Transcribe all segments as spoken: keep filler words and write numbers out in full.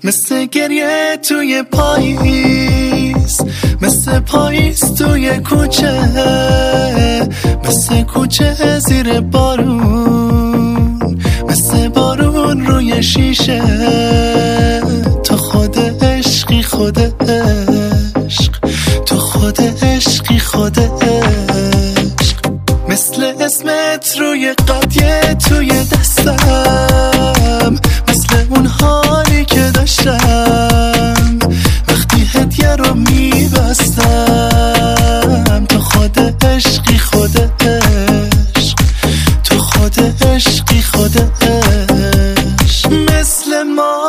مثل گریه توی پاییز، مثل پاییز توی کوچه، مثل کوچه زیر بارون، مثل بارون روی شیشه. تو خود عشقی خود عشق، تو خود عشقی خود عشق. مثل اسمت روی قضیه توی دستم، مثل اون حالی که داشتم وقتی هدیه رو میبستم. تو خود عشقی خود عشق، تو خود عشقی خود عشق. مثل ما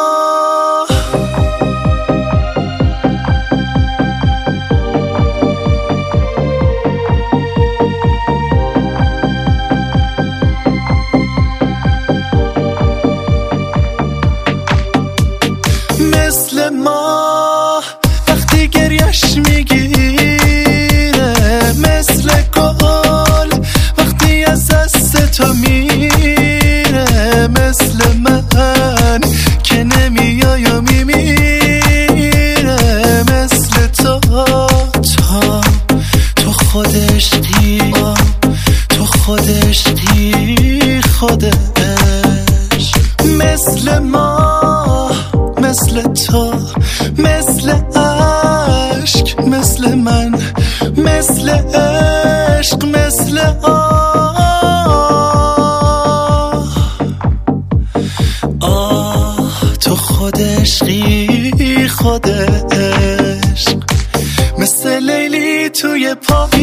مثل ما وقتی گریش میگیره، مثل گل وقتی از دست تو میره، مثل من که نمیای و میمیره. مثل تو تو تو خود عشقی، تو خود عشقی خود عشق. مثل ما، مثل تو، مثل عشق، مثل من، مثل عشق، مثل آه آه. تو خود عشقی خود عشق، مثل لیلی توی پا